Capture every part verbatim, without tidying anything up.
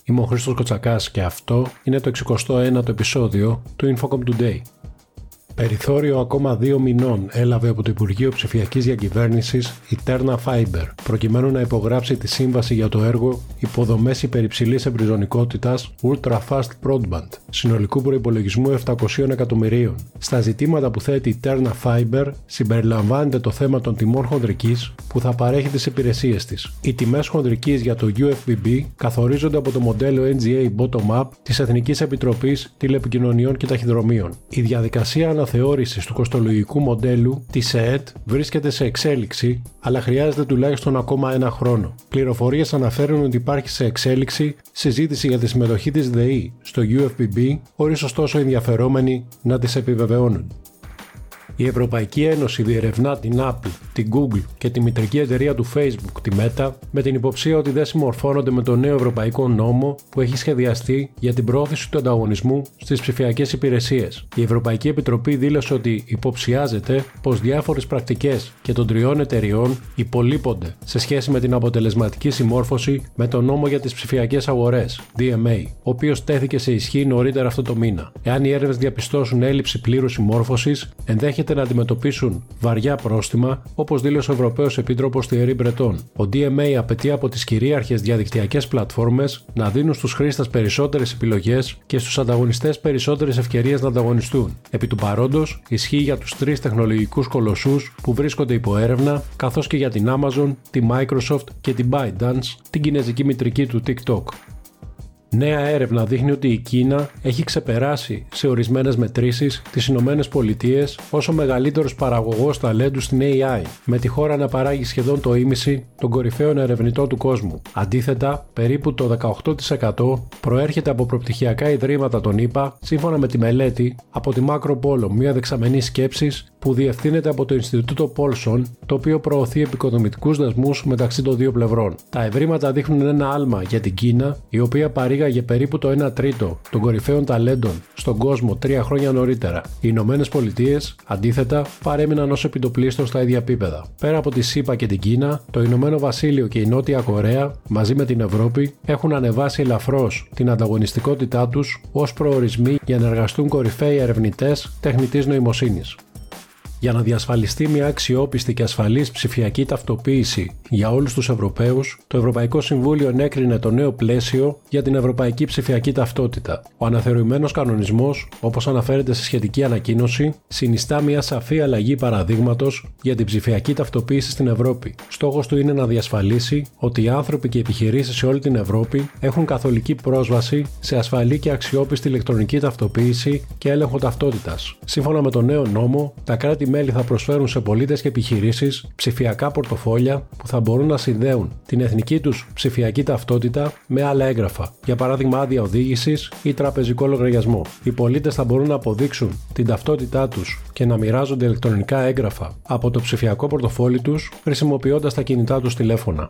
Είμαι ο Χρήστος Κοτσακάς και αυτό είναι το εξηκοστό ένατο επεισόδιο του Infocom Today. Περιθώριο ακόμα δύο μηνών έλαβε από το Υπουργείο Ψηφιακής Διακυβέρνησης η Terna Fiber, προκειμένου να υπογράψει τη σύμβαση για το έργο Υποδομές Υπερυψηλής Ευρυζωνικότητας Ultra Fast Broadband, συνολικού προϋπολογισμού επτακόσια εκατομμυρίων. Στα ζητήματα που θέτει η Terna Fiber συμπεριλαμβάνεται το θέμα των τιμών χονδρικής που θα παρέχει τις υπηρεσίες της. Οι τιμές χονδρικής για το γιου εφ μπι μπι καθορίζονται από το μοντέλο εν τζι έι Bottom-up της Εθνικής Επιτροπής Τηλεπικοινωνιών και Ταχυδρομείων. Η διαδικασία αναθεώρησης του κοστολογικού μοντέλου της ΕΕΤ βρίσκεται σε εξέλιξη, αλλά χρειάζεται τουλάχιστον ακόμα ένα χρόνο. Πληροφορίες αναφέρουν ότι υπάρχει σε εξέλιξη συζήτηση για τη συμμετοχή της ΔΕΗ στο γιου εφ μπι μπι, χωρίς ωστόσο ενδιαφερόμενοι να τις επιβεβαιώνουν. Η Ευρωπαϊκή Ένωση διερευνά την Apple, την Google και τη μητρική εταιρεία του Facebook, τη Meta, με την υποψία ότι δεν συμμορφώνονται με το νέο ευρωπαϊκό νόμο που έχει σχεδιαστεί για την προώθηση του ανταγωνισμού στις ψηφιακές υπηρεσίες. Η Ευρωπαϊκή Επιτροπή δήλωσε ότι υποψιάζεται πως διάφορες πρακτικές και των τριών εταιριών υπολείπονται σε σχέση με την αποτελεσματική συμμόρφωση με τον νόμο για τις ψηφιακές αγορές, ντι εμ έι, ο οποίος τέθηκε σε ισχύ νωρίτερα αυτό το μήνα. Εάν οι έρευνες διαπιστώσουν έλλειψη πλήρους συμμόρφωσης, ενδέχεται να αντιμετωπίσουν βαριά πρόστιμα, όπως δήλωσε ο Ευρωπαίος Επίτροπος Thierry Breton. Ο ντι εμ έι απαιτεί από τις κυρίαρχες διαδικτυακές πλατφόρμες να δίνουν στους χρήστες περισσότερες επιλογές και στους ανταγωνιστές περισσότερες ευκαιρίες να ανταγωνιστούν. Επί του παρόντος, ισχύει για τους τρεις τεχνολογικούς κολοσσούς που βρίσκονται υπό έρευνα, καθώς και για την Amazon, τη Microsoft και την ByteDance, την κινεζική μητρική του TikTok. Νέα έρευνα δείχνει ότι η Κίνα έχει ξεπεράσει σε ορισμένες μετρήσεις τις Ηνωμένες Πολιτείες ως ο μεγαλύτερος παραγωγός ταλέντου στην έι άι, με τη χώρα να παράγει σχεδόν το ήμιση των κορυφαίων ερευνητών του κόσμου. Αντίθετα, περίπου το δεκαοκτώ τοις εκατό προέρχεται από προπτυχιακά ιδρύματα των ΗΠΑ, σύμφωνα με τη μελέτη από τη Macro Polo, μια δεξαμενή σκέψης που διευθύνεται από το Ινστιτούτο Paulson, το οποίο προωθεί επικοδομητικούς δεσμούς μεταξύ των δύο πλευρών. Τα ευρήματα δείχνουν ένα άλμα για την Κίνα, η οποία παρήγαγε περίπου το ένα τρίτο των κορυφαίων ταλέντων στον κόσμο τρία χρόνια νωρίτερα. Οι Ηνωμένες Πολιτείες, αντίθετα, παρέμειναν ως επιτοπλίστων στα ίδια επίπεδα. Πέρα από τη ΣΥΠΑ και την Κίνα, το Ηνωμένο Βασίλειο και η Νότια Κορέα, μαζί με την Ευρώπη, έχουν ανεβάσει ελαφρώς την ανταγωνιστικότητά τους ως προορισμοί για να εργαστούν κορυφαίοι ερευνητές τεχνητής νοημοσύνης. Για να διασφαλιστεί μια αξιόπιστη και ασφαλής ψηφιακή ταυτοποίηση για όλους τους Ευρωπαίους, το Ευρωπαϊκό Συμβούλιο ενέκρινε το νέο πλαίσιο για την Ευρωπαϊκή Ψηφιακή Ταυτότητα. Ο αναθεωρημένος κανονισμός, όπως αναφέρεται σε σχετική ανακοίνωση, συνιστά μια σαφή αλλαγή παραδείγματος για την ψηφιακή ταυτοποίηση στην Ευρώπη. Στόχος του είναι να διασφαλίσει ότι οι άνθρωποι και οι επιχειρήσεις σε όλη την Ευρώπη έχουν καθολική πρόσβαση σε ασφαλή και αξιόπιστη ηλεκτρονική ταυτοποίηση και έλεγχο ταυτότητας. Σύμφωνα με τον νέο νόμο, τα κράτη μέλη θα προσφέρουν σε πολίτες και επιχειρήσεις ψηφιακά πορτοφόλια που θα μπορούν να συνδέουν την εθνική τους ψηφιακή ταυτότητα με άλλα έγγραφα, για παράδειγμα άδεια οδήγησης ή τραπεζικό λογαριασμό. Οι πολίτες θα μπορούν να αποδείξουν την ταυτότητά τους και να μοιράζονται ηλεκτρονικά έγγραφα από το ψηφιακό πορτοφόλι τους χρησιμοποιώντας τα κινητά τους τηλέφωνα.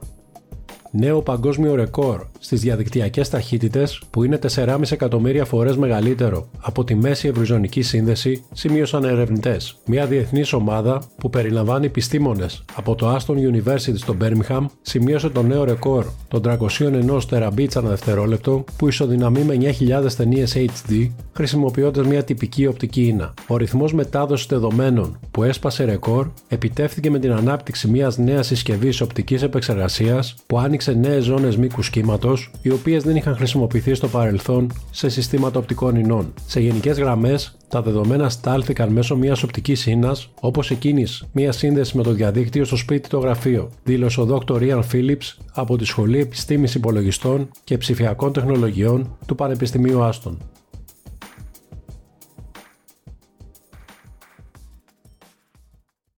Νέο παγκόσμιο ρεκόρ στις διαδικτυακές ταχύτητες, που είναι τέσσερα κόμμα πέντε εκατομμύρια φορές μεγαλύτερο από τη μέση ευρυζωνική σύνδεση, σημείωσαν ερευνητές. Μια διεθνής ομάδα που περιλαμβάνει επιστήμονες από το Aston University στο Birmingham σημείωσε το νέο ρεκόρ των τριακόσια ένα τεραμπίτς ανά δευτερόλεπτο, που ισοδυναμεί με εννιά χιλιάδες ταινίες έιτς ντι, χρησιμοποιώντας μια τυπική οπτική ίνα. Ο ρυθμός μετάδοσης δεδομένων που έσπασε ρεκόρ επιτεύχθηκε με την ανάπτυξη μιας νέας συσκευής οπτικής επεξεργασίας που άνοιξε σε νέες ζώνες μήκους κύματος, οι οποίες δεν είχαν χρησιμοποιηθεί στο παρελθόν σε συστήματα οπτικών ινών. Σε γενικές γραμμές, τα δεδομένα στάλθηκαν μέσω μιας οπτικής ίνας, όπως εκείνης μια σύνδεση με το διαδίκτυο στο σπίτι το γραφείο, δήλωσε ο δόκτωρ Ian Phillips από τη Σχολή Επιστήμης Υπολογιστών και Ψηφιακών Τεχνολογιών του Πανεπιστημίου Άστον.